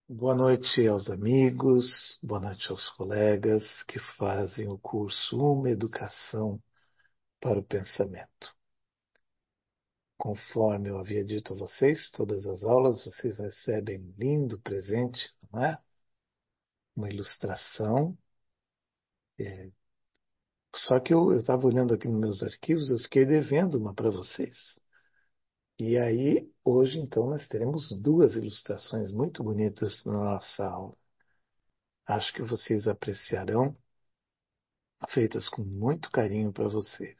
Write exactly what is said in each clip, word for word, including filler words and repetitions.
Boa noite aos amigos, boa noite aos colegas que fazem o curso Uma Educação para o Pensamento. Conforme eu havia dito a vocês, todas as aulas vocês recebem um lindo presente, não é? Uma ilustração. É, Só que eu estava olhando aqui nos meus arquivos, eu fiquei devendo uma para vocês. E aí, hoje, então, nós teremos duas ilustrações muito bonitas na nossa aula. Acho que vocês apreciarão, feitas com muito carinho para vocês.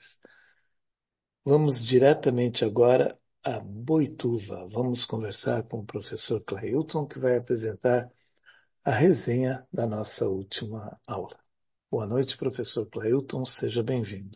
Vamos diretamente agora a Boituva. Vamos conversar com o professor Clailton, que vai apresentar a resenha da nossa última aula. Boa noite, professor Clailton, seja bem-vindo.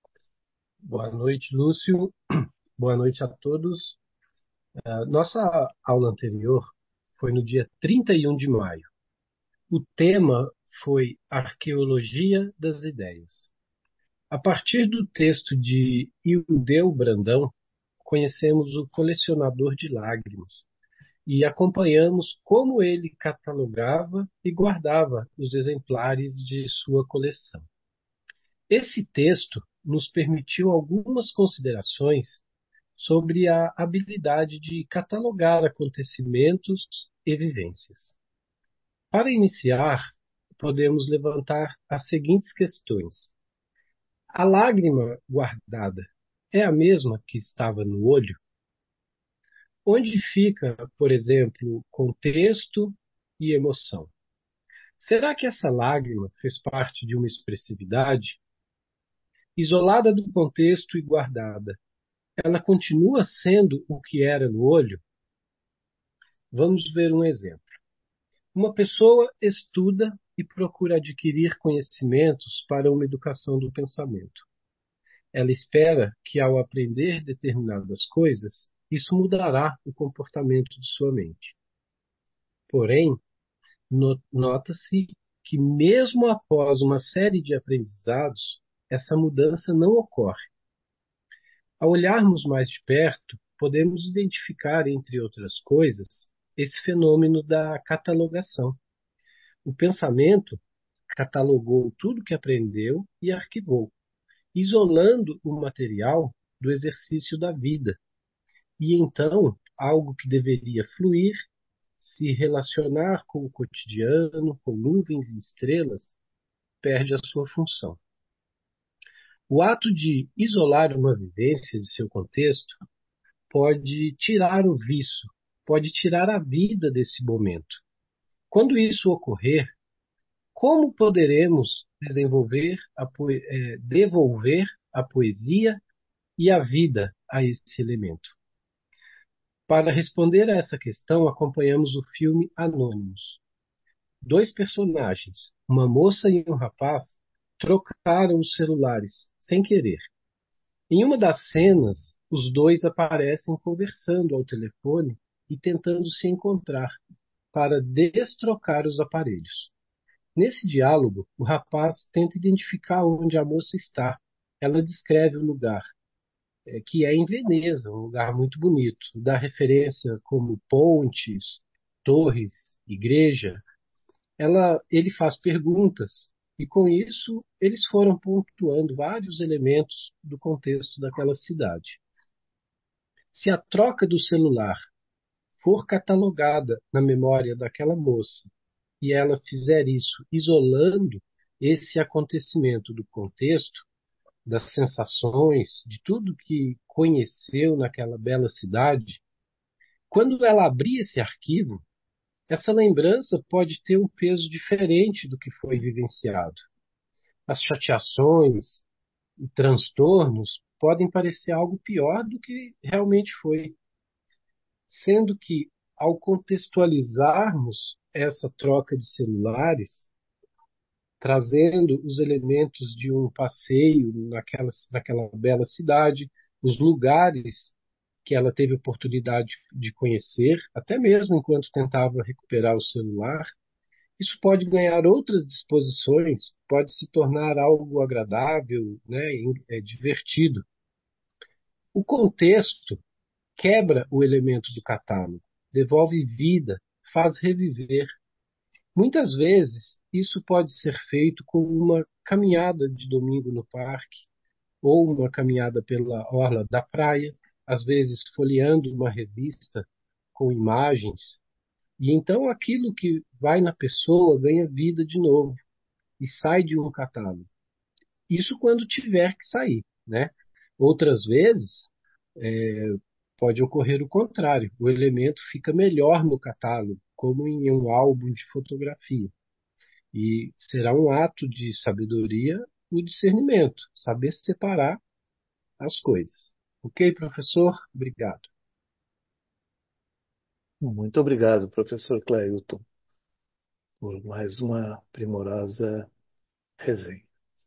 Boa noite, Lúcio. Boa noite a todos. Uh, nossa aula anterior foi no dia trinta e um de maio. O tema foi Arqueologia das Ideias. A partir do texto de Ildeu Brandão, conhecemos o colecionador de lágrimas e acompanhamos como ele catalogava e guardava os exemplares de sua coleção. Esse texto nos permitiu algumas considerações sobre a habilidade de catalogar acontecimentos e vivências. Para iniciar, podemos levantar as seguintes questões. A lágrima guardada é a mesma que estava no olho? Onde fica, por exemplo, contexto e emoção? Será que essa lágrima fez parte de uma expressividade? Isolada do contexto e guardada, ela continua sendo o que era no olho? Vamos ver um exemplo. Uma pessoa estuda e procura adquirir conhecimentos para uma educação do pensamento. Ela espera que, ao aprender determinadas coisas, isso mudará o comportamento de sua mente. Porém, no- nota-se que, mesmo após uma série de aprendizados, essa mudança não ocorre. Ao olharmos mais de perto, podemos identificar, entre outras coisas, esse fenômeno da catalogação. O pensamento catalogou tudo que aprendeu e arquivou, isolando o material do exercício da vida. E então, algo que deveria fluir, se relacionar com o cotidiano, com nuvens e estrelas, perde a sua função. O ato de isolar uma vivência de seu contexto pode tirar o viço, pode tirar a vida desse momento. Quando isso ocorrer, como poderemos desenvolver a poe- eh, devolver a poesia e a vida a esse elemento? Para responder a essa questão, acompanhamos o filme Anônimos. Dois personagens, uma moça e um rapaz, trocaram os celulares sem querer. Em uma das cenas, os dois aparecem conversando ao telefone e tentando se encontrar para destrocar os aparelhos. Nesse diálogo, o rapaz tenta identificar onde a moça está. Ela descreve o lugar, eh, que é em Veneza, um lugar muito bonito. Dá referência como pontes, torres, igreja. Ela, ele faz perguntas e, com isso, eles foram pontuando vários elementos do contexto daquela cidade. Se a troca do celular for catalogada na memória daquela moça e ela fizer isso isolando esse acontecimento do contexto, das sensações, de tudo que conheceu naquela bela cidade, quando ela abrir esse arquivo, essa lembrança pode ter um peso diferente do que foi vivenciado. As chateações e transtornos podem parecer algo pior do que realmente foi, sendo que, ao contextualizarmos essa troca de celulares, trazendo os elementos de um passeio naquela, naquela bela cidade, os lugares que ela teve oportunidade de conhecer, até mesmo enquanto tentava recuperar o celular, isso pode ganhar outras disposições, pode se tornar algo agradável, né, é, divertido. O contexto quebra o elemento do catálogo, devolve vida, faz reviver. Muitas vezes, isso pode ser feito com uma caminhada de domingo no parque, ou uma caminhada pela orla da praia, às vezes folheando uma revista com imagens, e então aquilo que vai na pessoa ganha vida de novo e sai de um catálogo. Isso quando tiver que sair, né? Outras vezes, é, pode ocorrer o contrário, o elemento fica melhor no catálogo, como em um álbum de fotografia. E será um ato de sabedoria o discernimento, saber separar as coisas. Ok, professor? Obrigado. Muito obrigado, professor Clailton, por mais uma primorosa resenha.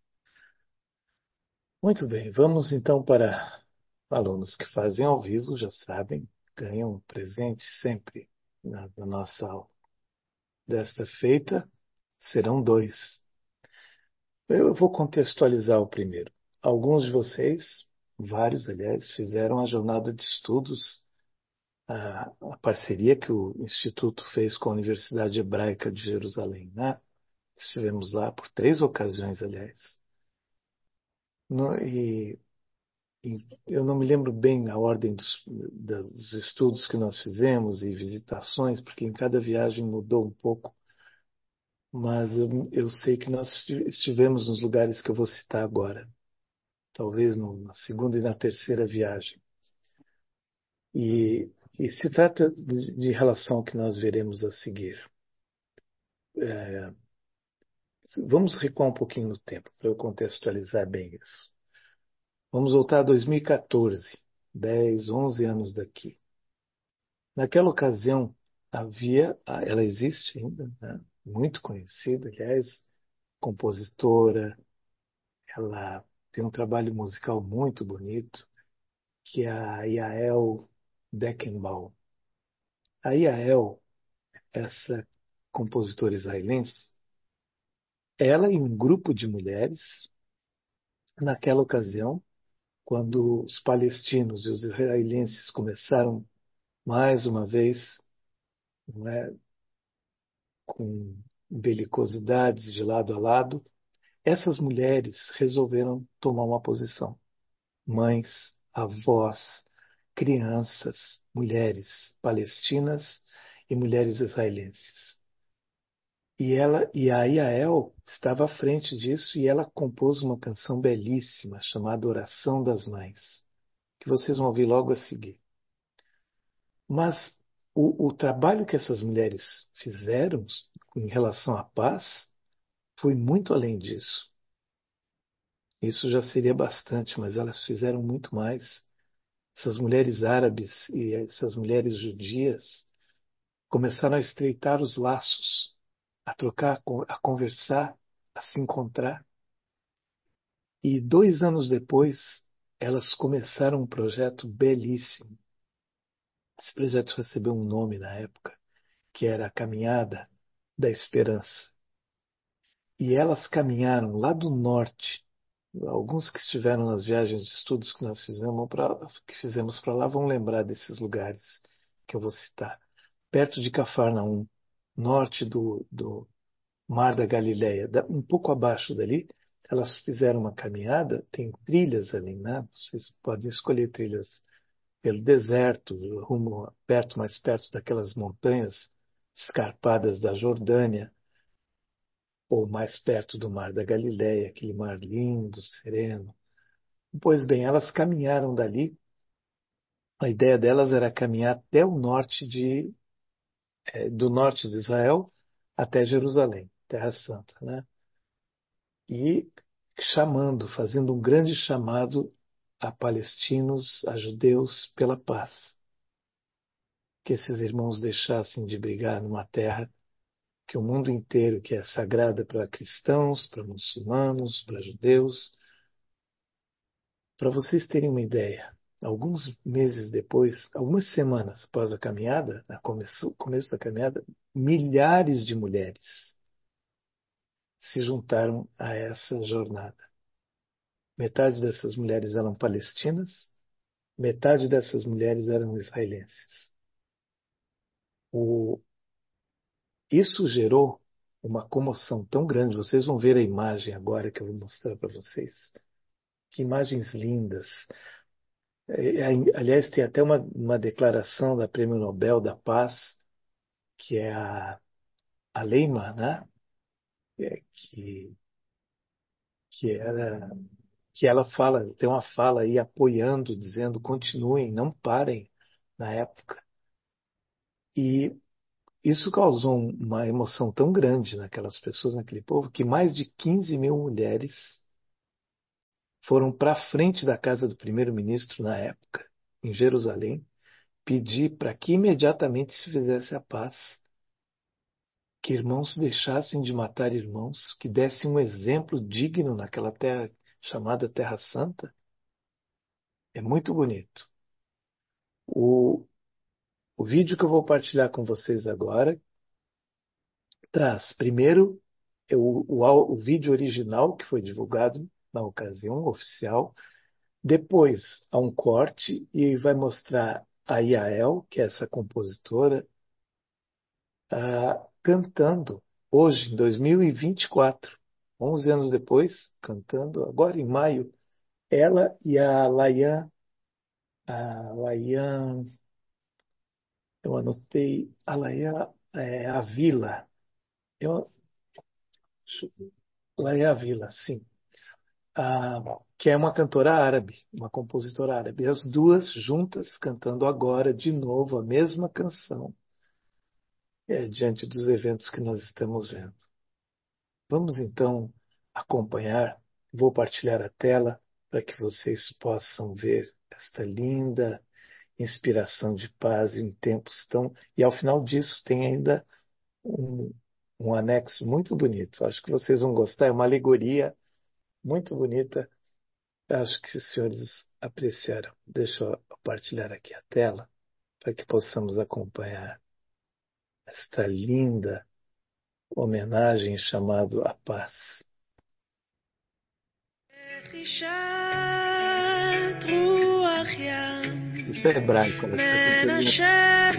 Muito bem, vamos então para alunos que fazem ao vivo, já sabem, ganham um presente sempre na, na nossa aula. Desta feita, serão dois. Eu vou contextualizar o primeiro. Alguns de vocês, vários aliás, fizeram a jornada de estudos, a, a parceria que o Instituto fez com a Universidade Hebraica de Jerusalém, né? Estivemos lá por três ocasiões, aliás. No, e, e eu não me lembro bem a ordem dos, dos estudos que nós fizemos e visitações, porque em cada viagem mudou um pouco, mas eu, eu sei que nós estivemos nos lugares que eu vou citar agora, talvez no, na segunda e na terceira viagem. E, e se trata de, de relação ao que nós veremos a seguir. É, vamos recuar um pouquinho no tempo, para eu contextualizar bem isso. Vamos voltar a dois mil e quatorze, dez, onze anos daqui. Naquela ocasião, havia, ela existe ainda, né? Muito conhecida, aliás, compositora, ela tem um trabalho musical muito bonito, que é a Yael Deckenbaum. A Yael, essa compositora israelense, ela e um grupo de mulheres, naquela ocasião, quando os palestinos e os israelenses começaram mais uma vez, não é, com belicosidades de lado a lado, essas mulheres resolveram tomar uma posição. Mães, avós, crianças, mulheres palestinas e mulheres israelenses. E ela e a Yael estava à frente disso e ela compôs uma canção belíssima chamada Oração das Mães, que vocês vão ouvir logo a seguir. Mas o, o trabalho que essas mulheres fizeram em relação à paz foi muito além disso. Isso já seria bastante, mas elas fizeram muito mais. Essas mulheres árabes e essas mulheres judias começaram a estreitar os laços, a trocar, a conversar, a se encontrar. E dois anos depois, elas começaram um projeto belíssimo. Esse projeto recebeu um nome na época, que era a Caminhada da Esperança. E elas caminharam lá do norte. Alguns que estiveram nas viagens de estudos que nós fizemos para que fizemos para lá vão lembrar desses lugares que eu vou citar. Perto de Cafarnaum, norte do, do Mar da Galileia, um pouco abaixo dali, elas fizeram uma caminhada, tem trilhas ali, né? Vocês podem escolher trilhas pelo deserto, rumo perto, mais perto daquelas montanhas escarpadas da Jordânia, ou mais perto do Mar da Galileia, aquele mar lindo, sereno. Pois bem, elas caminharam dali. A ideia delas era caminhar até o norte de, eh, do norte de Israel até Jerusalém, Terra Santa, né? E chamando, fazendo um grande chamado a palestinos, a judeus pela paz. Que esses irmãos deixassem de brigar numa terra que o mundo inteiro, que é sagrada para cristãos, para muçulmanos, para judeus. Para vocês terem uma ideia, alguns meses depois, algumas semanas após a caminhada, a começo, começo da caminhada, milhares de mulheres se juntaram a essa jornada. Metade dessas mulheres eram palestinas, metade dessas mulheres eram israelenses. O, Isso gerou uma comoção tão grande. Vocês vão ver a imagem agora que eu vou mostrar para vocês. Que imagens lindas. É, é, aliás, tem até uma, uma declaração da Prêmio Nobel da Paz, que é a, a Leima, né? É, que, que, era, que ela fala, tem uma fala aí apoiando, dizendo continuem, não parem na época. E isso causou uma emoção tão grande naquelas pessoas, naquele povo, que mais de quinze mil mulheres foram para a frente da casa do primeiro-ministro na época, em Jerusalém, pedir para que imediatamente se fizesse a paz, que irmãos deixassem de matar irmãos, que dessem um exemplo digno naquela terra chamada Terra Santa. É muito bonito. O, o vídeo que eu vou partilhar com vocês agora traz, primeiro, o, o, o vídeo original que foi divulgado na ocasião oficial. Depois, há um corte e vai mostrar a Yael, que é essa compositora, ah, cantando hoje, em dois mil e vinte e quatro, onze anos depois, cantando, agora em maio, ela e a Layan, a Layan, eu anotei, a Layan é, Avila, eu, Layan Avila, sim, ah, que é uma cantora árabe, uma compositora árabe. As duas juntas cantando agora de novo a mesma canção, é, diante dos eventos que nós estamos vendo. Vamos então acompanhar. Vou partilhar a tela para que vocês possam ver esta linda inspiração de paz em tempos tão. E ao final disso tem ainda um, um anexo muito bonito. Acho que vocês vão gostar. É uma alegoria muito bonita. Acho que os senhores apreciaram. Deixa eu partilhar aqui a tela para que possamos acompanhar esta linda homenagem chamada A Paz. Isso é hebraico, ela está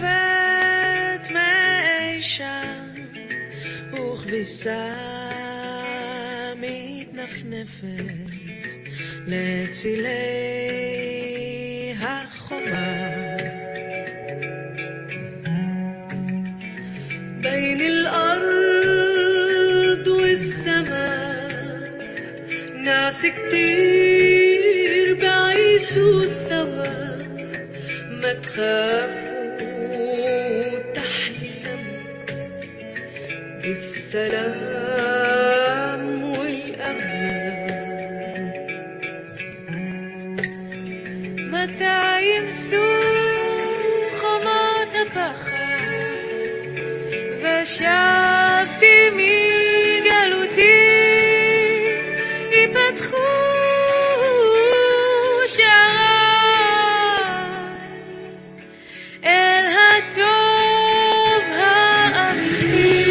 بين الأرض والسماء ناس كتير بعيشوا سوا ما تخافوا تحلم بالسلام والأمان متى يمسوا خمات بخا ושבתי מגלותי יפתחו שעריי אל הטוב האמיתי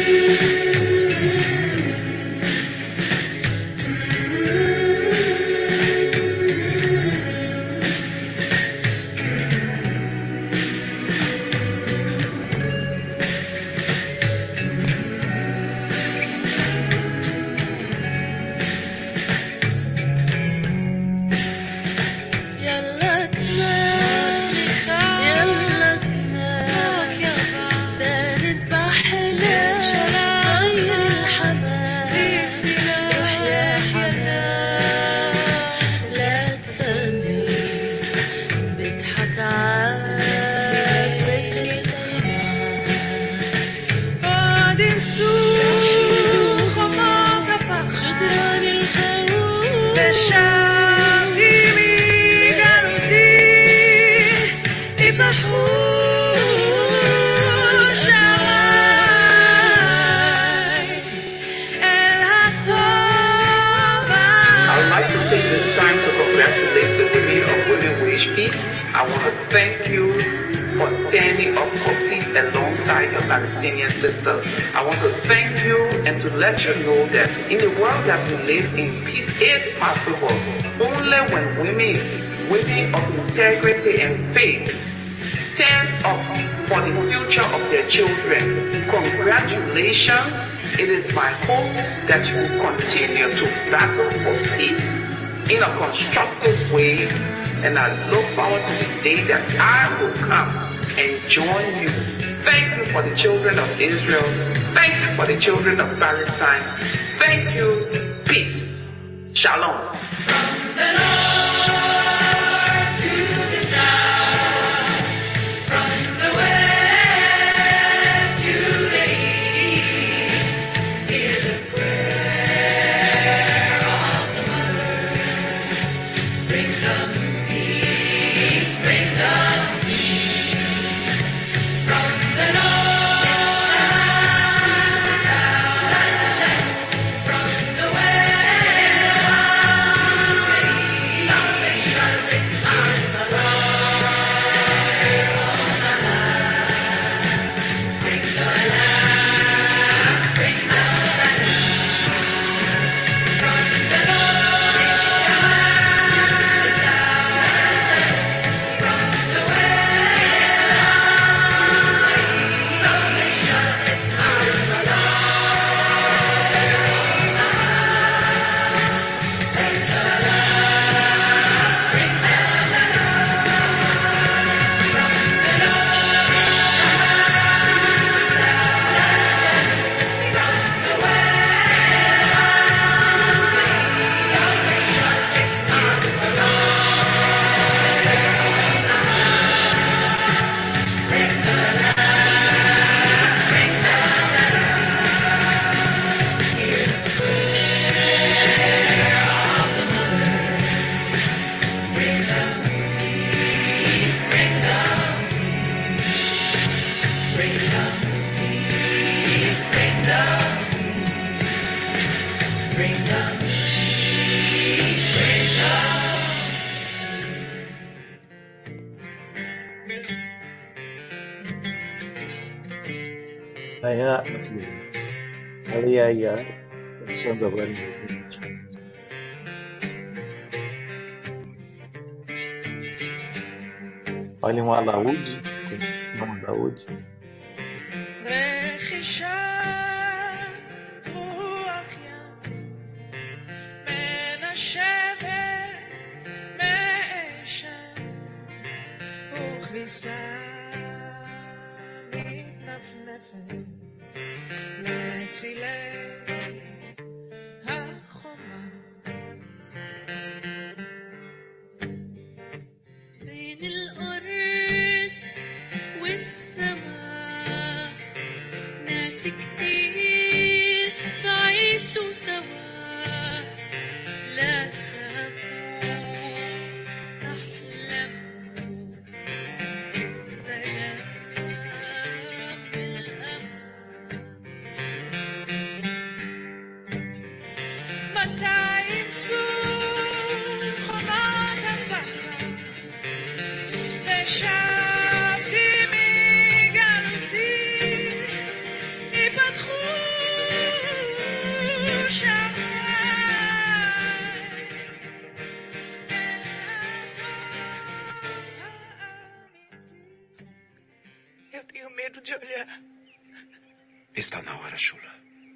I want to thank you for standing up for peace alongside your Palestinian sisters. I want to thank you and to let you know that in the world that we live in, peace is possible only when women, women of integrity and faith, stand up for the future of their children. Congratulations. It is my hope that you will continue to battle for peace in a constructive way, and I look forward to the day that I will come and join you. Thank you for the children of Israel. Thank you for the children of Palestine. Thank you. Peace. Shalom. From the north to the south, from the west to the east, hear the prayer of the mothers. Bring some peace, bring some peace. From the north to the south, from the Amanhã, ali aí, ó, estamos agora em dois mil e vinte e um. Olha um alaúde, um alaúde. רכישת רוח ים מנשבת מאשם וכביסה מתנפנפת מצילי החומה بين الأرض والسماء ناس كتير بعيشوا سوا لا تخافوا تحلموا بالسلام بالأمان متى ينسوا خمات البحر ושבתי מגלותי יפתחו Eu tenho medo de olhar. Está na hora, Shula.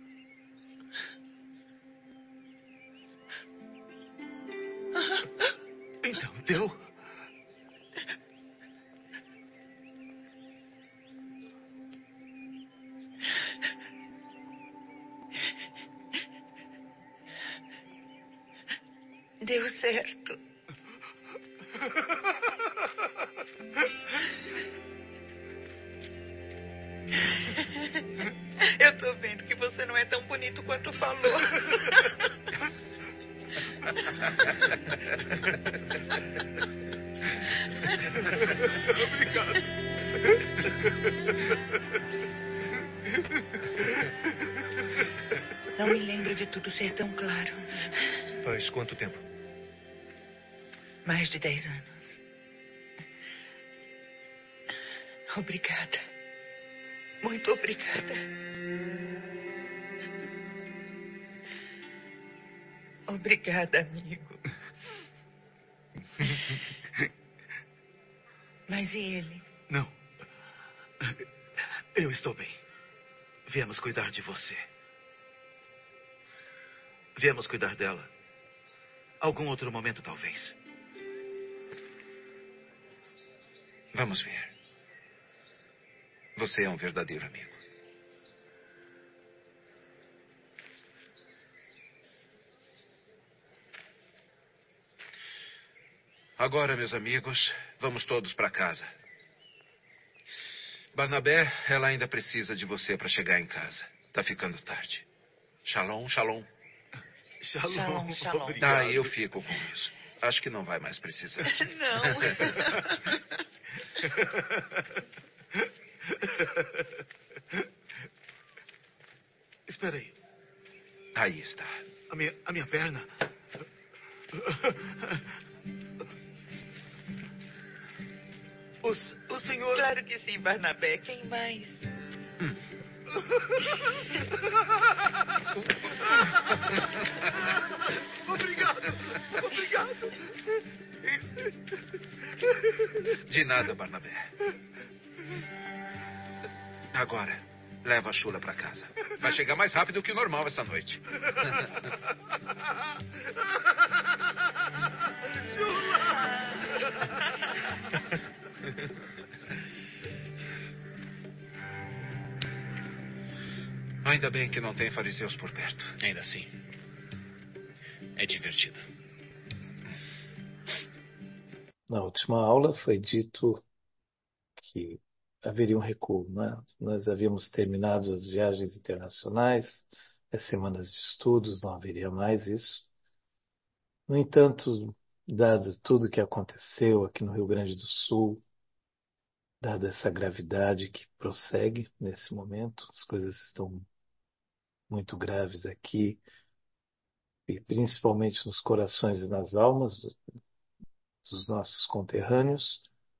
Então, deu. Deu certo. Eu tô vendo que você não é tão bonito quanto falou. Obrigado. Não me lembro de tudo ser tão claro. Faz quanto tempo? Mais de dez anos. Obrigada. Muito obrigada. Obrigada, amigo. Mas e ele? Não. Eu estou bem. Viemos cuidar de você. Viemos cuidar dela. Algum outro momento, talvez. Vamos ver. Você é um verdadeiro amigo. Agora, meus amigos, vamos todos para casa. Barnabé, ela ainda precisa de você para chegar em casa. Tá ficando tarde. Shalom, shalom. Shalom, shalom. shalom. Ah, eu fico com isso. Acho que não vai mais precisar. Não. Espera aí. Aí está. A minha, a minha perna. O, o senhor... Claro que sim, Barnabé. Quem mais? Hum. Obrigado. Obrigado. De nada, Barnabé. Agora, leva a Shula para casa. Vai chegar mais rápido que o normal esta noite. Ainda bem que não tem fariseus por perto. Ainda assim, é divertido. Na última aula foi dito que haveria um recuo, né? Nós havíamos terminado as viagens internacionais, as semanas de estudos, não haveria mais isso. No entanto, dado tudo o que aconteceu aqui no Rio Grande do Sul, dada essa gravidade que prossegue nesse momento, as coisas estão muito graves aqui, e principalmente nos corações e nas almas dos nossos conterrâneos.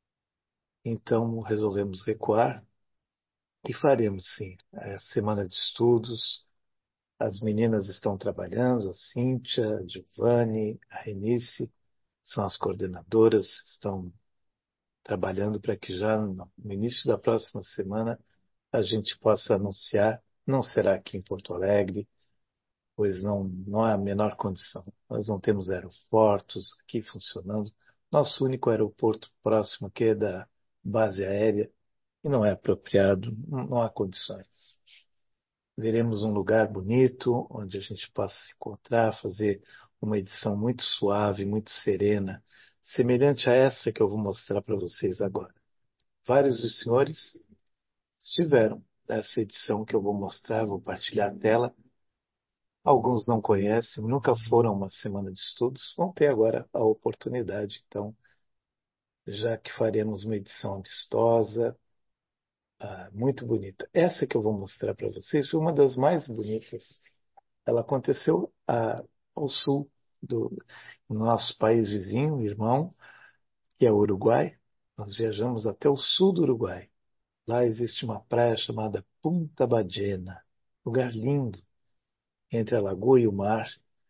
Então resolvemos recuar e faremos sim a semana de estudos. As meninas estão trabalhando, a Cíntia, a Giovanni, a Renice, são as coordenadoras, estão trabalhando para que já no início da próxima semana a gente possa anunciar. Não será aqui em Porto Alegre, pois não, não há a menor condição. Nós não temos aeroportos aqui funcionando. Nosso único aeroporto próximo aqui é da base aérea e não é apropriado, não, não há condições. Veremos um lugar bonito, onde a gente possa se encontrar, fazer uma edição muito suave, muito serena, semelhante a essa que eu vou mostrar para vocês agora. Vários dos senhores estiveram nessa edição que eu vou mostrar, vou partilhar a tela. Alguns não conhecem, nunca foram a uma semana de estudos, vão ter agora a oportunidade. Então, já que faremos uma edição amistosa, ah, muito bonita. Essa que eu vou mostrar para vocês foi uma das mais bonitas. Ela aconteceu ah, ao sul do nosso país vizinho, irmão, que é o Uruguai. Nós viajamos até o sul do Uruguai. Lá existe uma praia chamada Punta Ballena, lugar lindo, entre a lagoa e o mar,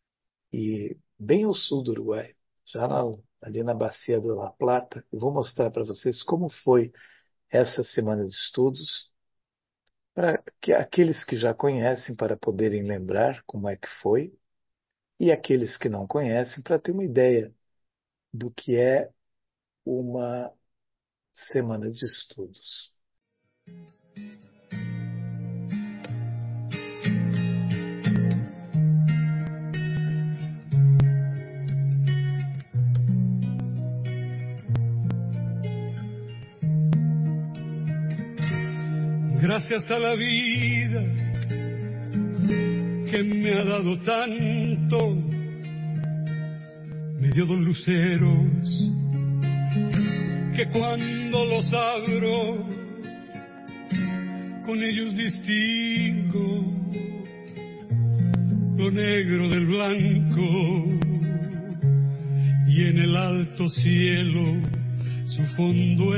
e bem ao sul do Uruguai, já na, ali na bacia da La Plata. Eu vou mostrar para vocês como foi essa semana de estudos, para que aqueles que já conhecem, para poderem lembrar como é que foi, e aqueles que não conhecem, para ter uma ideia do que é uma semana de estudos. Gracias a la vida que me ha dado tanto, me dio dos luceros que cuando los abro con ellos distingo lo negro del blanco, y en el alto cielo su fondo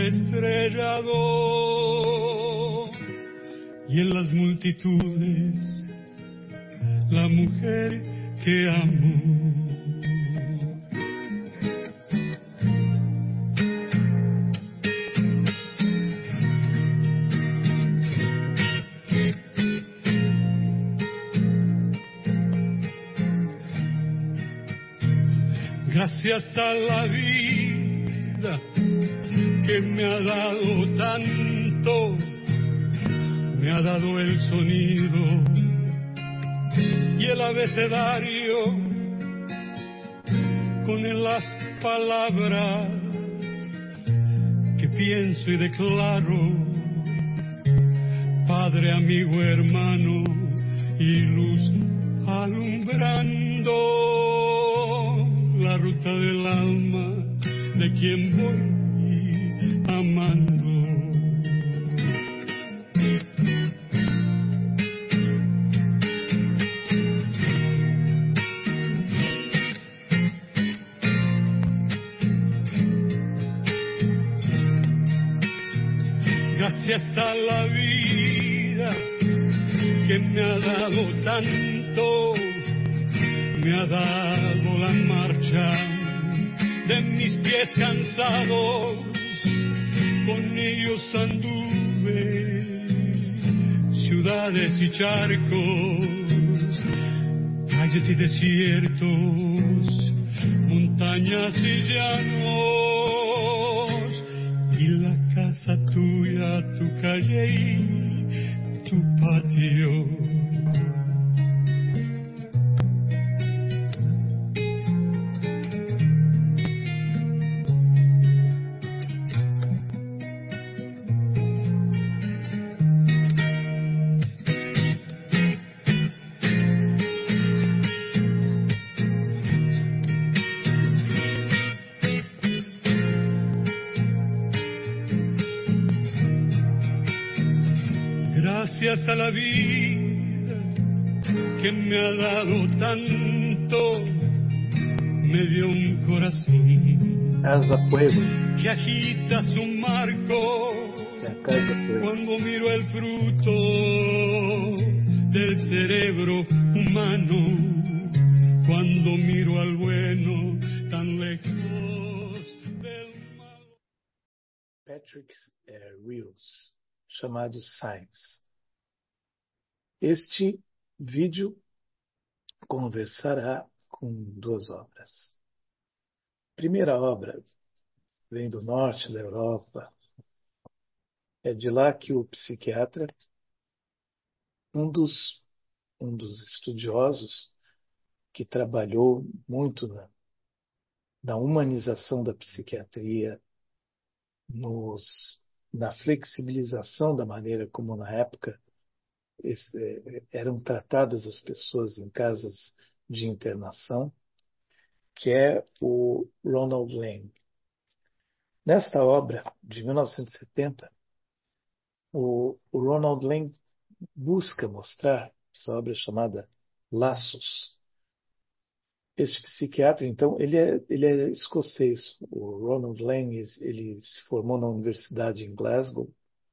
estrellado, y en las multitudes la mujer que amo. Gracias a la vida que me ha dado tanto, me ha dado el sonido y el abecedario con las palabras que pienso y declaro. Padre, amigo, hermano y luz alumbrando la ruta del alma de quien voy amando. Gracias a la vida que me ha dado tanto, me ha dado la marcha de mis pies cansados, con ellos anduve ciudades y charcos, calles y desiertos, montañas y llanos, y la casa tuya, tu calle y tu patio. Gracias a la vida que me ha dado tanto, me dio un corazón Casa Pueblo, que agita su marco se a Casa Pueblo. cuando miro el fruto del cerebro humano, cuando miro al bueno tan lejos del malo. Patrick eh, Reels, chamado Science. Este vídeo conversará com duas obras. A primeira obra vem do norte da Europa. É de lá que o psiquiatra, um dos, um dos estudiosos que trabalhou muito na, na humanização da psiquiatria, nos, na flexibilização da maneira como na época esse, eram tratadas as pessoas em casas de internação, que é o Ronald Lang. Nesta obra, de mil novecentos e setenta, o, o Ronald Lang busca mostrar, essa obra chamada Laços. Este psiquiatra, então, ele é, ele é escocês. O Ronald Lang, ele se formou na universidade em Glasgow,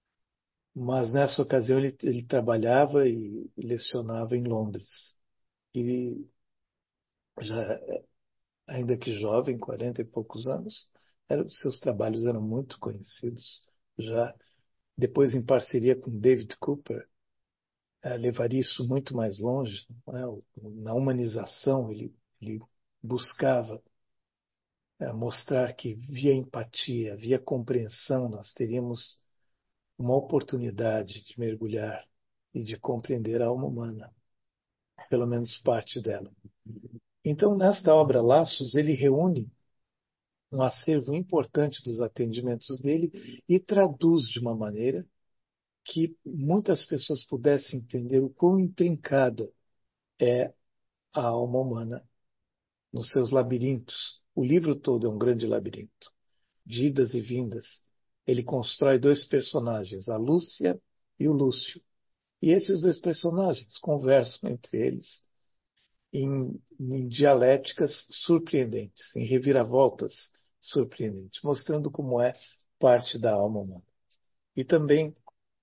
mas nessa ocasião ele, ele trabalhava e lecionava em Londres. E já, ainda que jovem, quarenta e poucos anos, era, seus trabalhos eram muito conhecidos. Já depois, em parceria com David Cooper, eh, levaria isso muito mais longe, não é? Na humanização, ele, ele buscava eh, mostrar que via empatia, via compreensão, nós teríamos uma oportunidade de mergulhar e de compreender a alma humana, pelo menos parte dela. Então, nesta obra Laços, ele reúne um acervo importante dos atendimentos dele e traduz de uma maneira que muitas pessoas pudessem entender o quão intrincada é a alma humana nos seus labirintos. O livro todo é um grande labirinto, de idas e vindas. Ele constrói dois personagens, a Lúcia e o Lúcio. E esses dois personagens conversam entre eles em, em dialéticas surpreendentes, em reviravoltas surpreendentes, mostrando como é parte da alma humana. E também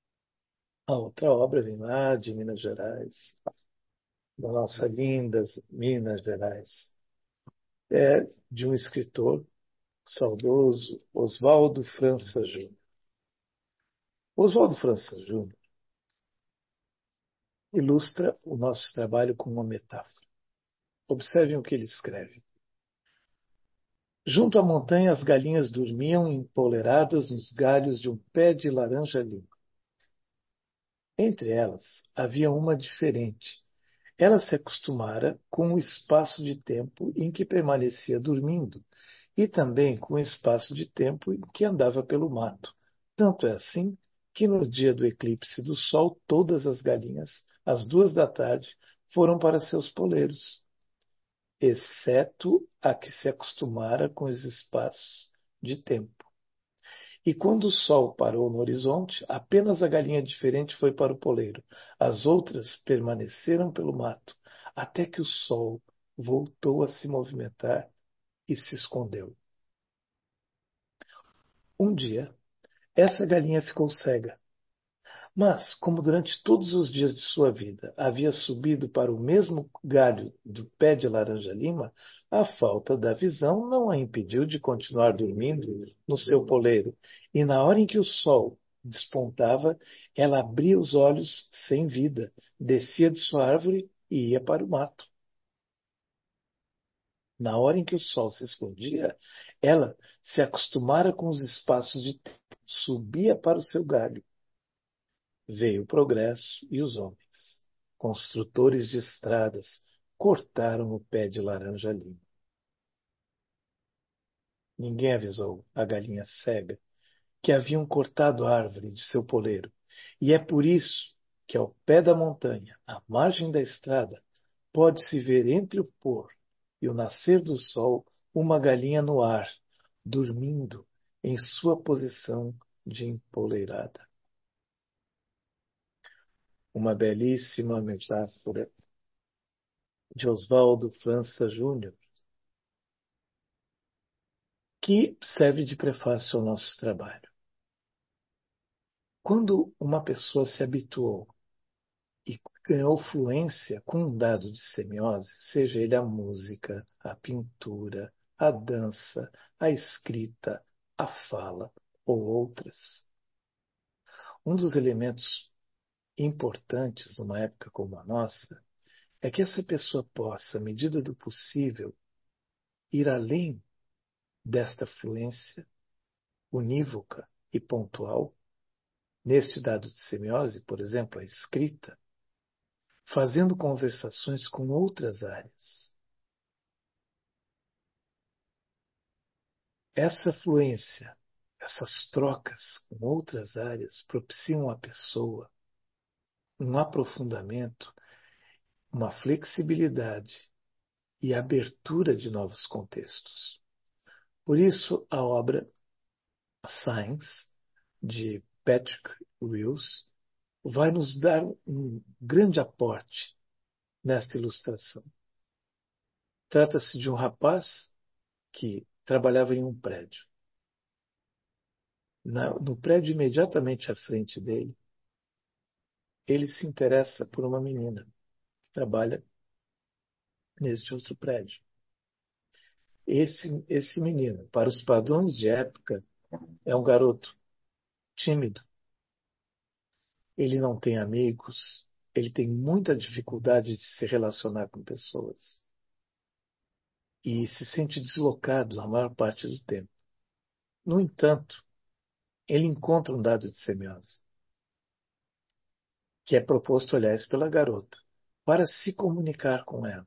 a outra obra vem lá de Minas Gerais, da nossa linda Minas Gerais, é de um escritor saudoso, Oswaldo França Júnior. Oswaldo França Júnior ilustra o nosso trabalho com uma metáfora. Observem o que ele escreve. Junto à montanha, as galinhas dormiam empoleiradas nos galhos de um pé de laranja-lima. Entre elas, havia uma diferente. Ela se acostumara com o espaço de tempo em que permanecia dormindo e também com o espaço de tempo em que andava pelo mato. Tanto é assim que no dia do eclipse do sol, todas as galinhas, às duas da tarde, foram para seus poleiros, exceto a que se acostumara com os espaços de tempo. E quando o sol parou no horizonte, apenas a galinha diferente foi para o poleiro. As outras permaneceram pelo mato, até que o sol voltou a se movimentar e se escondeu. Um dia, essa galinha ficou cega. Mas, como durante todos os dias de sua vida havia subido para o mesmo galho do pé de laranja-lima, a falta da visão não a impediu de continuar dormindo no seu poleiro, e na hora em que o sol despontava, ela abria os olhos sem vida, descia de sua árvore e ia para o mato. Na hora em que o sol se escondia, ela se acostumara com os espaços de tempo, subia para o seu galho. Veio o progresso e os homens, construtores de estradas, cortaram o pé de laranja-lima. Ninguém avisou a galinha cega que haviam cortado a árvore de seu poleiro, e é por isso que ao pé da montanha, à margem da estrada, pode-se ver entre o pôr e o nascer do sol uma galinha no ar, dormindo em sua posição de empoleirada. Uma belíssima metáfora de Oswaldo França Júnior, que serve de prefácio ao nosso trabalho. Quando uma pessoa se habituou e ganhou fluência com um dado de semiose, seja ele a música, a pintura, a dança, a escrita, a fala ou outras, um dos elementos importantes numa época como a nossa é que essa pessoa possa, à medida do possível, ir além desta fluência unívoca e pontual, neste dado de semiose, por exemplo, a escrita, fazendo conversações com outras áreas. Essa fluência, essas trocas com outras áreas propiciam à pessoa um aprofundamento, uma flexibilidade e abertura de novos contextos. Por isso, a obra Signs, de Patrick Lewis, vai nos dar um grande aporte nesta ilustração. Trata-se de um rapaz que trabalhava em um prédio. Na, no prédio imediatamente à frente dele, ele se interessa por uma menina que trabalha neste outro prédio. Esse, esse menino, para os padrões de época, é um garoto tímido. Ele não tem amigos, ele tem muita dificuldade de se relacionar com pessoas. E se sente deslocado a maior parte do tempo. No entanto, ele encontra um dado de semiose, que é proposto, aliás, pela garota, para se comunicar com ela.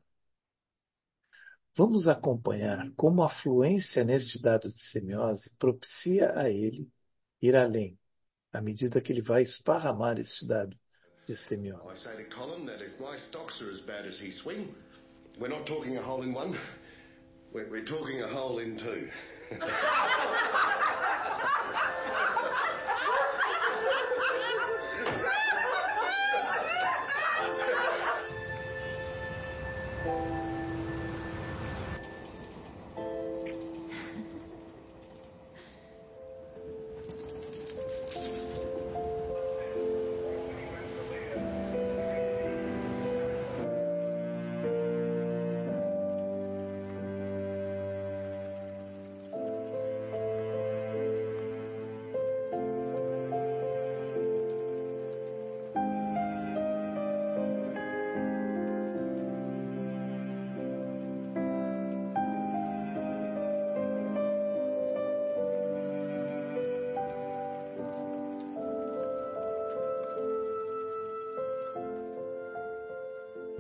Vamos acompanhar como a fluência neste dado de semiose propicia a ele ir além, à medida que ele vai esparramar este dado de semiose. I say to Colin that if my stocks are as bad as he swing, we're not talking a hole in one, we're, we're talking a hole in two.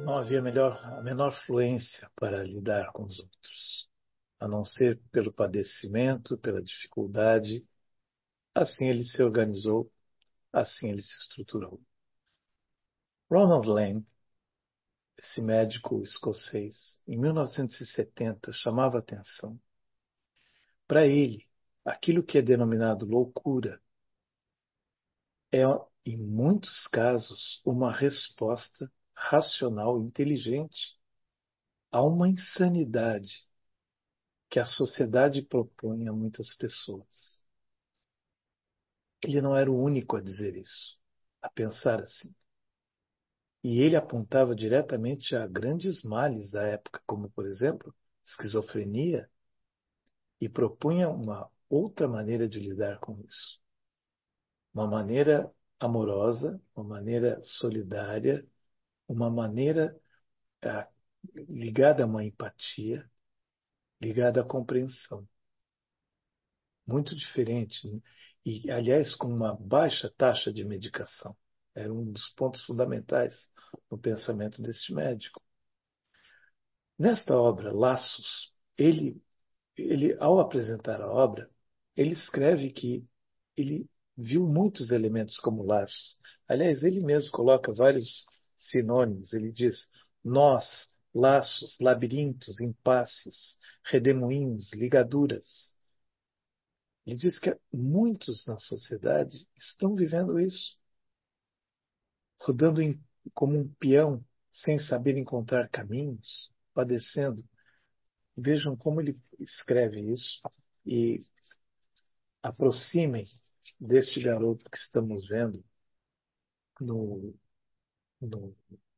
Não havia melhor, a menor fluência para lidar com os outros, a não ser pelo padecimento, pela dificuldade. Assim ele se organizou, assim ele se estruturou. Ronald Lang, esse médico escocês, em mil novecentos e setenta, chamava atenção. Para ele, aquilo que é denominado loucura é, em muitos casos, uma resposta racional e inteligente a uma insanidade que a sociedade propõe a muitas pessoas. Ele não era o único a dizer isso, a pensar assim. E ele apontava diretamente a grandes males da época, como, por exemplo, esquizofrenia, e propunha uma outra maneira de lidar com isso. Uma maneira amorosa, uma maneira solidária, uma maneira ah, ligada a uma empatia, ligada à compreensão. Muito diferente, né? E, aliás, com uma baixa taxa de medicação. Era um dos pontos fundamentais no pensamento deste médico. Nesta obra, Laços, ele, ele, ao apresentar a obra, ele escreve que ele viu muitos elementos como laços. Aliás, ele mesmo coloca vários sinônimos. Ele diz nós, laços, labirintos, impasses, redemoinhos, ligaduras. Ele diz que muitos na sociedade estão vivendo isso, rodando em, como um peão, sem saber encontrar caminhos, padecendo. Vejam como ele escreve isso e aproximem deste garoto que estamos vendo no, no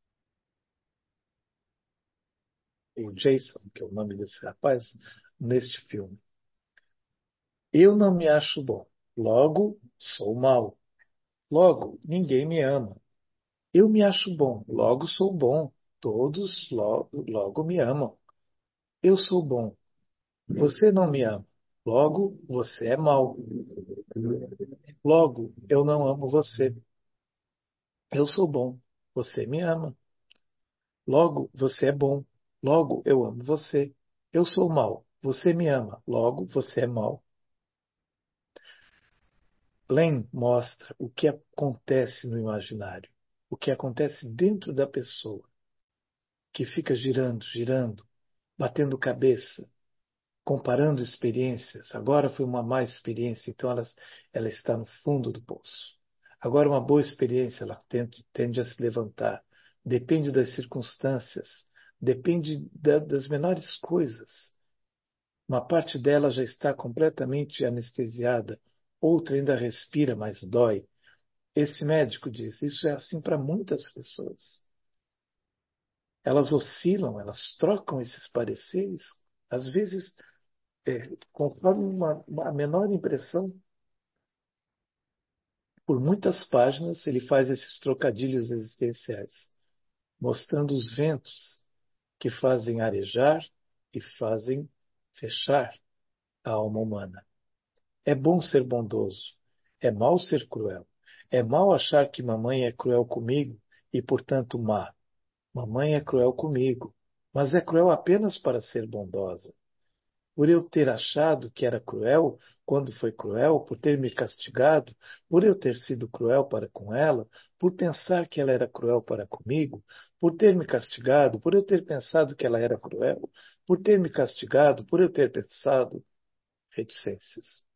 o Jason, que é o nome desse rapaz, neste filme. Eu não me acho bom, logo sou mau. Logo, ninguém me ama. Eu me acho bom, logo sou bom. Todos logo, logo me amam. Eu sou bom. Você não me ama. Logo, você é mau. Logo, eu não amo você. Eu sou bom. Você me ama. Logo, você é bom. Logo, eu amo você. Eu sou mau. Você me ama. Logo, você é mau. Len mostra o que acontece no imaginário, o que acontece dentro da pessoa, que fica girando, girando, batendo cabeça, comparando experiências. Agora foi uma má experiência, então ela, ela está no fundo do poço. Agora uma boa experiência, ela tende, tende a se levantar. Depende das circunstâncias, depende da, das menores coisas. Uma parte dela já está completamente anestesiada, outra ainda respira, mas dói. Esse médico diz, isso é assim para muitas pessoas. Elas oscilam, elas trocam esses pareceres, às vezes é, conforme uma, uma menor impressão. Por muitas páginas ele faz esses trocadilhos existenciais, mostrando os ventos que fazem arejar e fazem fechar a alma humana. É bom ser bondoso, é mal ser cruel. É mal achar que mamãe é cruel comigo e, portanto, má. Mamãe é cruel comigo, mas é cruel apenas para ser bondosa. Por eu ter achado que era cruel quando foi cruel, por ter me castigado, por eu ter sido cruel para com ela, por pensar que ela era cruel para comigo, por ter me castigado, por eu ter pensado que ela era cruel, por ter me castigado, por eu ter pensado reticências.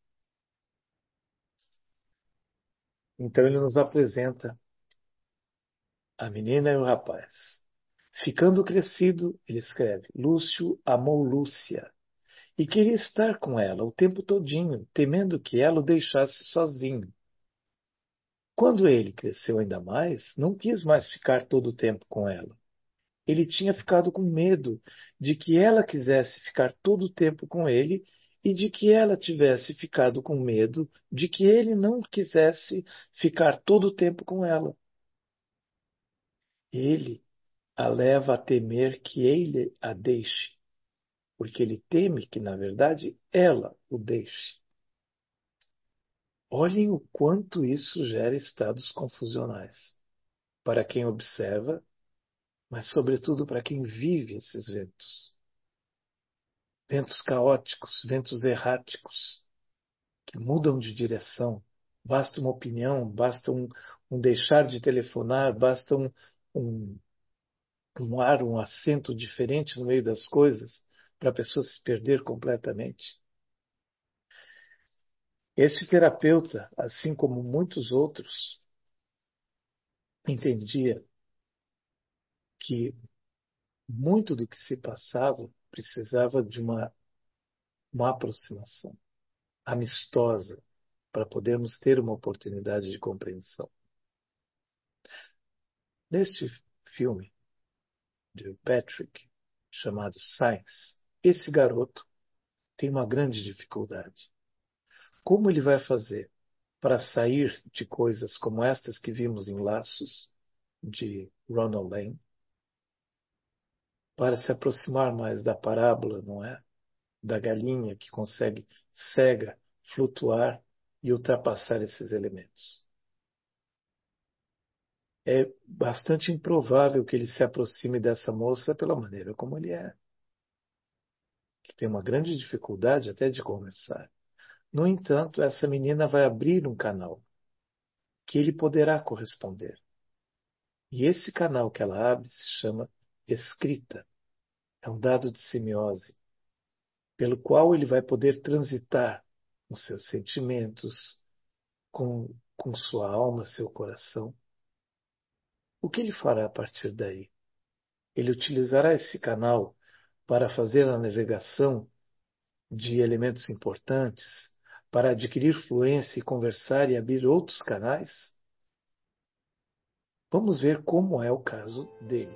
Então ele nos apresenta a menina e o rapaz. Ficando crescido, ele escreve, Lúcio amou Lúcia e queria estar com ela o tempo todinho, temendo que ela o deixasse sozinho. Quando ele cresceu ainda mais, não quis mais ficar todo o tempo com ela. Ele tinha ficado com medo de que ela quisesse ficar todo o tempo com ele e de que ela tivesse ficado com medo de que ele não quisesse ficar todo o tempo com ela. Ele a leva a temer que ele a deixe, porque ele teme que, na verdade, ela o deixe. Olhem o quanto isso gera estados confusionais. Para quem observa, mas sobretudo para quem vive esses ventos. Ventos caóticos, ventos erráticos, que mudam de direção. Basta uma opinião, basta um, um deixar de telefonar, basta um, um, um ar, um acento diferente no meio das coisas para a pessoa se perder completamente. Este terapeuta, assim como muitos outros, entendia que muito do que se passava precisava de uma, uma aproximação amistosa para podermos ter uma oportunidade de compreensão. Neste filme de Patrick, chamado Science, esse garoto tem uma grande dificuldade. Como ele vai fazer para sair de coisas como estas que vimos em Laços, de Ronald Lane, para se aproximar mais da parábola, não é? Da galinha que consegue cega flutuar e ultrapassar esses elementos. É bastante improvável que ele se aproxime dessa moça pela maneira como ele é, que tem uma grande dificuldade até de conversar. No entanto, essa menina vai abrir um canal que ele poderá corresponder. E esse canal que ela abre se chama escrita. É um dado de semiose, pelo qual ele vai poder transitar com seus sentimentos, com, com sua alma, seu coração. O que ele fará a partir daí? Ele utilizará esse canal para fazer a navegação de elementos importantes, para adquirir fluência e conversar e abrir outros canais? Vamos ver como é o caso dele.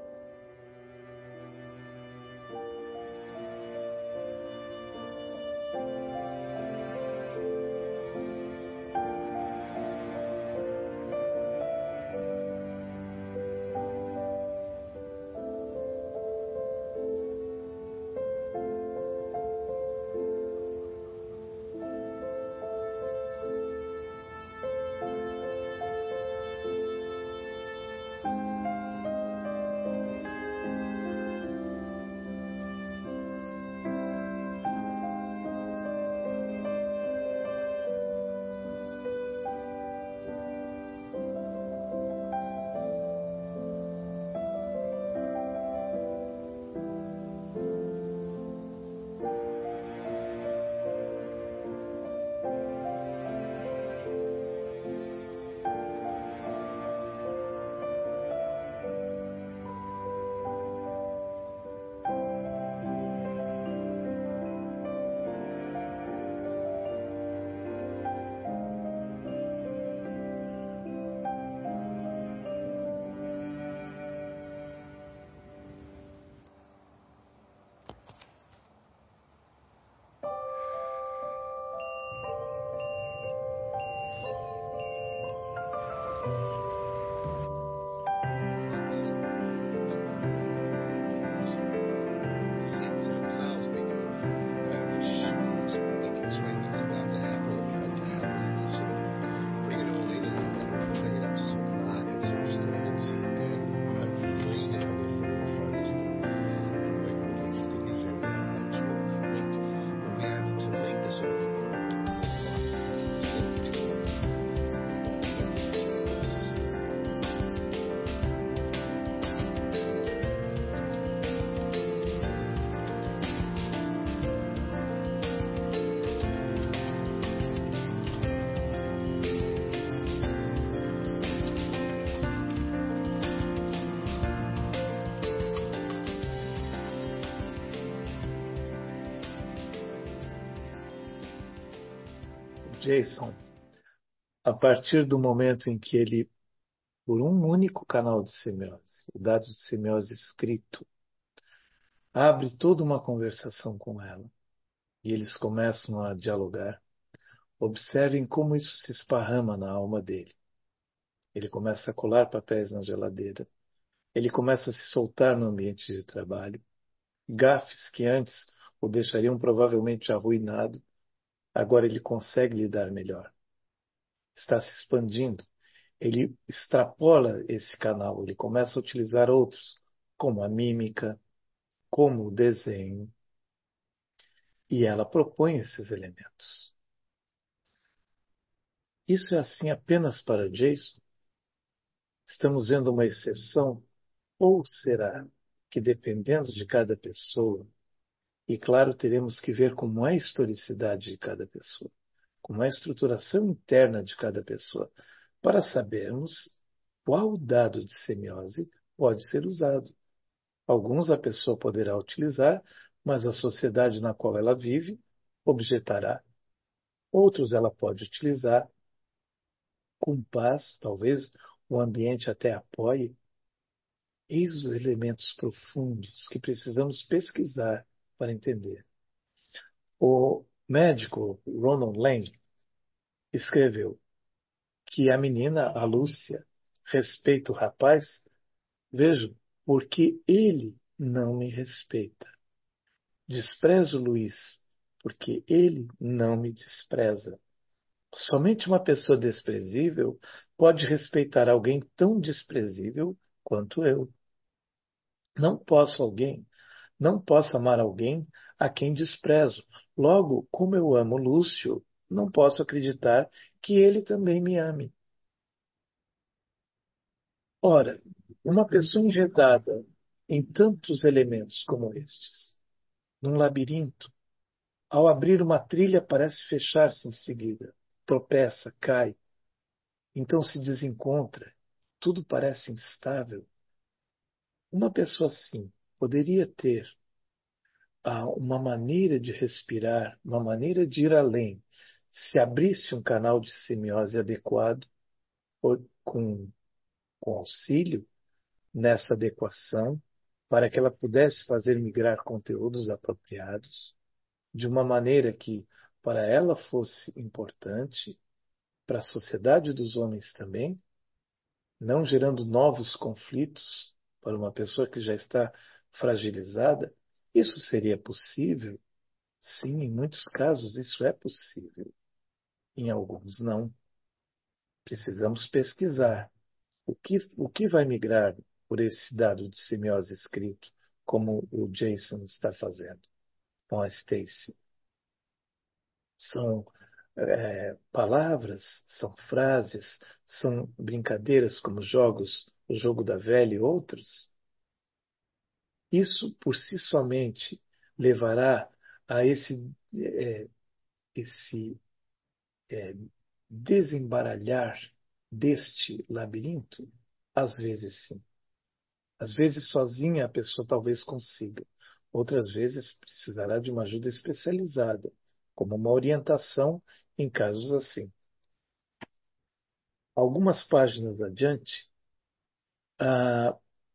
Jason, a partir do momento em que ele, por um único canal de semiose, o dado de semiose escrito, abre toda uma conversação com ela e eles começam a dialogar, observem como isso se esparrama na alma dele. Ele começa a colar papéis na geladeira, ele começa a se soltar no ambiente de trabalho, gafes que antes o deixariam provavelmente arruinado, agora ele consegue lidar melhor. Está se expandindo. ele extrapola esse canal, ele começa a utilizar outros, como a mímica, como o desenho, e ela propõe esses elementos. Isso é assim apenas para Jason? Estamos vendo uma exceção? Ou será que, dependendo de cada pessoa, e claro, teremos que ver como é a historicidade de cada pessoa, como é a estruturação interna de cada pessoa, para sabermos qual dado de semiose pode ser usado. Alguns a pessoa poderá utilizar, mas a sociedade na qual ela vive objetará. Outros ela pode utilizar com paz, talvez o ambiente até apoie. Eis os elementos profundos que precisamos pesquisar para entender. O médico Ronald Lang escreveu que a menina, a Lúcia, respeita o rapaz, vejo, porque ele não me respeita. Desprezo Luiz, porque ele não me despreza. Somente uma pessoa desprezível pode respeitar alguém tão desprezível quanto eu. Não posso alguém, não posso amar alguém a quem desprezo. Logo, como eu amo Lúcio, não posso acreditar que ele também me ame. Ora, uma pessoa enredada em tantos elementos como estes, num labirinto, ao abrir uma trilha parece fechar-se em seguida, tropeça, cai, então se desencontra, tudo parece instável. Uma pessoa assim poderia ter ah, uma maneira de respirar, uma maneira de ir além, se abrisse um canal de semiose adequado, ou com, com auxílio nessa adequação, para que ela pudesse fazer migrar conteúdos apropriados, de uma maneira que para ela fosse importante, para a sociedade dos homens também, não gerando novos conflitos para uma pessoa que já está fragilizada. Isso seria possível? Sim, em muitos casos isso é possível. Em alguns não. Precisamos pesquisar o que, o que vai migrar por esse dado de semiose escrito, como o Jason está fazendo com a Stacy. São é, palavras, são frases, são brincadeiras como jogos, o jogo da velha e outros. Isso por si somente levará a esse, é, esse é, desembaralhar deste labirinto? Às vezes sim. Às vezes sozinha a pessoa talvez consiga. Outras vezes precisará de uma ajuda especializada, como uma orientação em casos assim. Algumas páginas adiante, ah,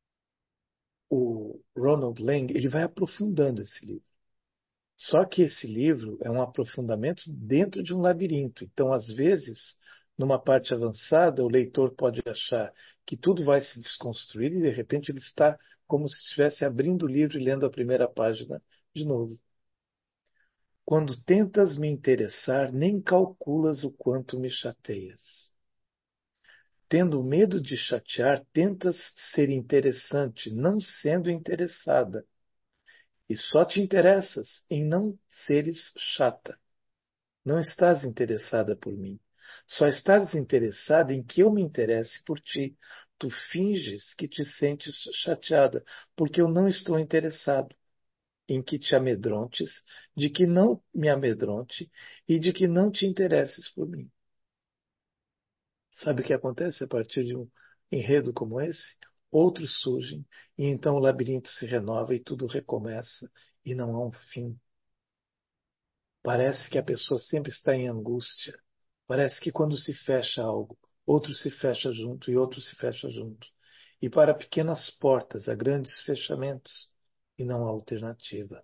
o Ronald Lang ele vai aprofundando esse livro. Só que esse livro é um aprofundamento dentro de um labirinto. Então, às vezes, numa parte avançada, o leitor pode achar que tudo vai se desconstruir e, de repente, ele está como se estivesse abrindo o livro e lendo a primeira página de novo. Quando tentas me interessar, nem calculas o quanto me chateias. Tendo medo de chatear, tentas ser interessante, não sendo interessada. E só te interessas em não seres chata. Não estás interessada por mim. Só estás interessada em que eu me interesse por ti. Tu finges que te sentes chateada, porque eu não estou interessado em que te amedrontes, de que não me amedronte e de que não te interesses por mim. Sabe o que acontece a partir de um enredo como esse? Outros surgem e então o labirinto se renova e tudo recomeça e não há um fim. Parece que a pessoa sempre está em angústia. Parece que quando se fecha algo, outro se fecha junto e outro se fecha junto. E para pequenas portas há grandes fechamentos e não há alternativa.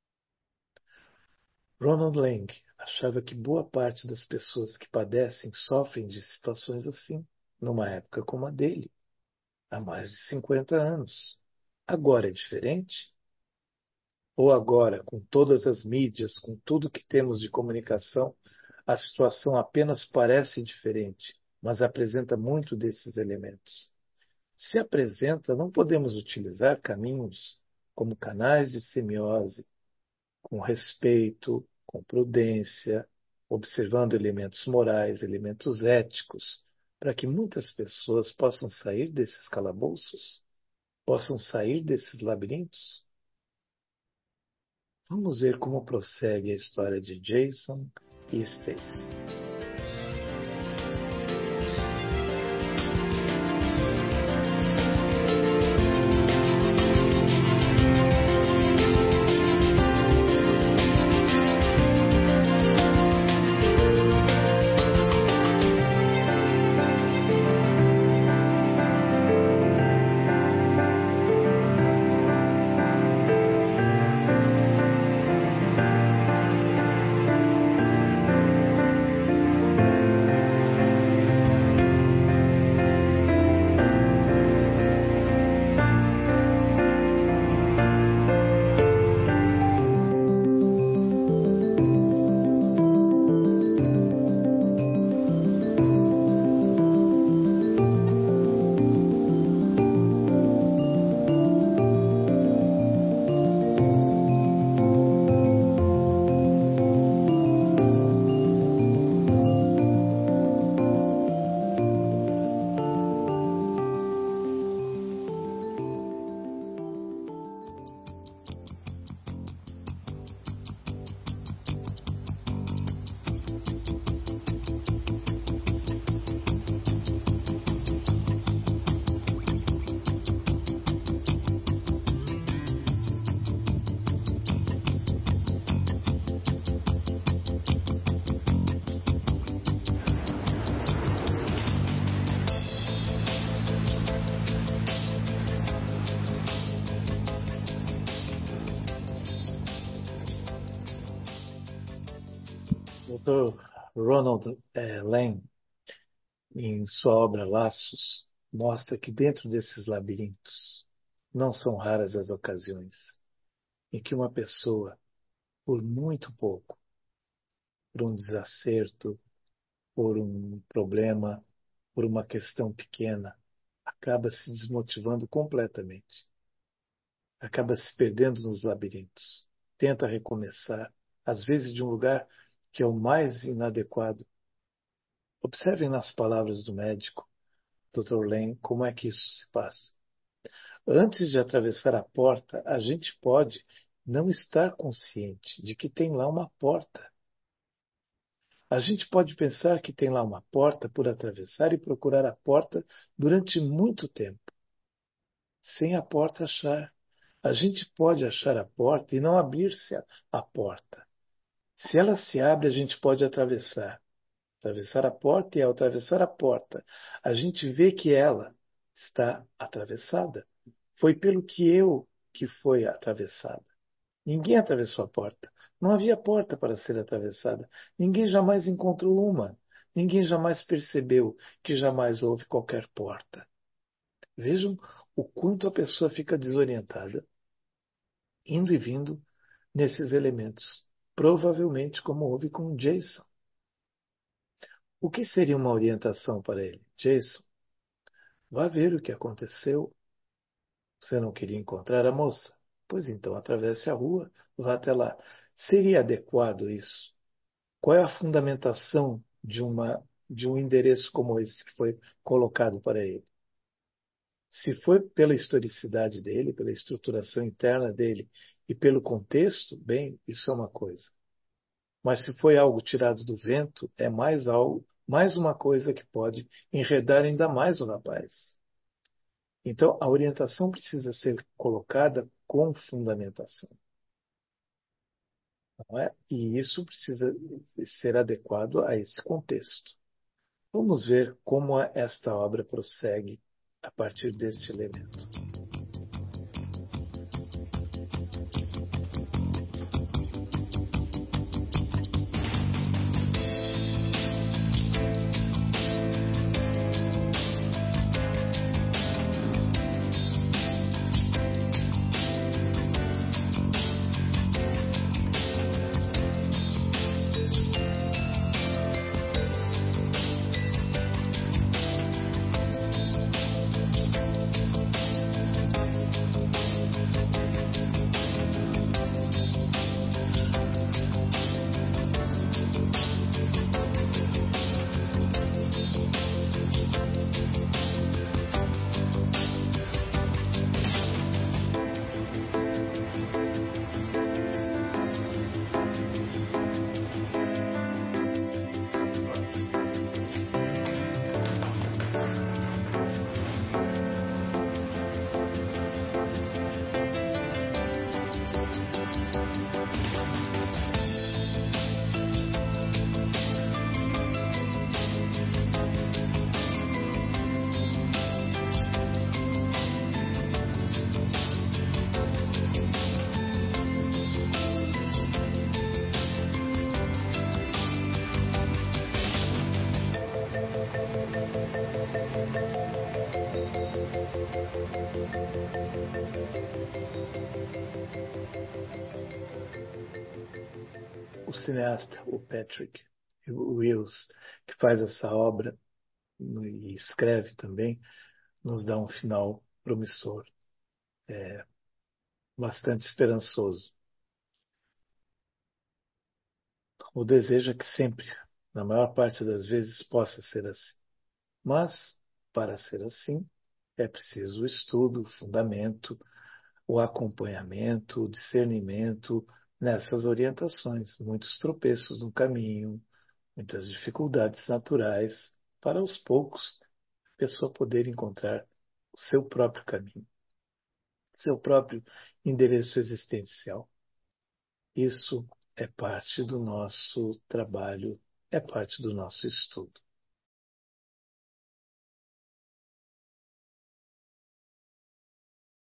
Ronald Lang achava que boa parte das pessoas que padecem sofrem de situações assim, numa época como a dele, há mais de cinquenta anos. Agora é diferente? Ou agora, com todas as mídias, com tudo que temos de comunicação, a situação apenas parece diferente, mas apresenta muito desses elementos. Se apresenta, não podemos utilizar caminhos como canais de semiose, com respeito, com prudência, observando elementos morais, elementos éticos, para que muitas pessoas possam sair desses calabouços, possam sair desses labirintos. Vamos ver como prossegue a história de Jason e Stacy. doutor Ronald eh, Lane, em sua obra Laços, mostra que dentro desses labirintos não são raras as ocasiões em que uma pessoa, por muito pouco, por um desacerto, por um problema, por uma questão pequena, acaba se desmotivando completamente. Acaba se perdendo nos labirintos. Tenta recomeçar, às vezes de um lugar que é o mais inadequado. Observem nas palavras do médico, doutor Lane, como é que isso se passa. Antes de atravessar a porta, a gente pode não estar consciente de que tem lá uma porta. A gente pode pensar que tem lá uma porta por atravessar e procurar a porta durante muito tempo, sem a porta achar. A gente pode achar a porta e não abrir-se a porta. Se ela se abre, a gente pode atravessar. Atravessar a porta, e ao atravessar a porta, a gente vê que ela está atravessada. Foi pelo que eu que foi atravessada. Ninguém atravessou a porta. Não havia porta para ser atravessada. Ninguém jamais encontrou uma. Ninguém jamais percebeu que jamais houve qualquer porta. Vejam o quanto a pessoa fica desorientada, indo e vindo nesses elementos. Provavelmente como houve com o Jason. O que seria uma orientação para ele? Jason, vá ver o que aconteceu. Você não queria encontrar a moça? Pois então atravesse a rua, vá até lá. Seria adequado isso? Qual é a fundamentação de, uma, de um endereço como esse que foi colocado para ele? Se foi pela historicidade dele, pela estruturação interna dele e pelo contexto, bem, isso é uma coisa. Mas se foi algo tirado do vento, é mais algo, mais uma coisa que pode enredar ainda mais o rapaz. Então, a orientação precisa ser colocada com fundamentação. Não é? E isso precisa ser adequado a esse contexto. Vamos ver como esta obra prossegue a partir deste elemento. cineasta, o Patrick Wills, que faz essa obra e escreve também, nos dá um final promissor, é, bastante esperançoso. O desejo é que sempre, na maior parte das vezes, possa ser assim. Mas, para ser assim, é preciso o estudo, o fundamento, o acompanhamento, o discernimento nessas orientações, muitos tropeços no caminho, muitas dificuldades naturais, para aos poucos a pessoa poder encontrar o seu próprio caminho, seu próprio endereço existencial. Isso é parte do nosso trabalho, é parte do nosso estudo.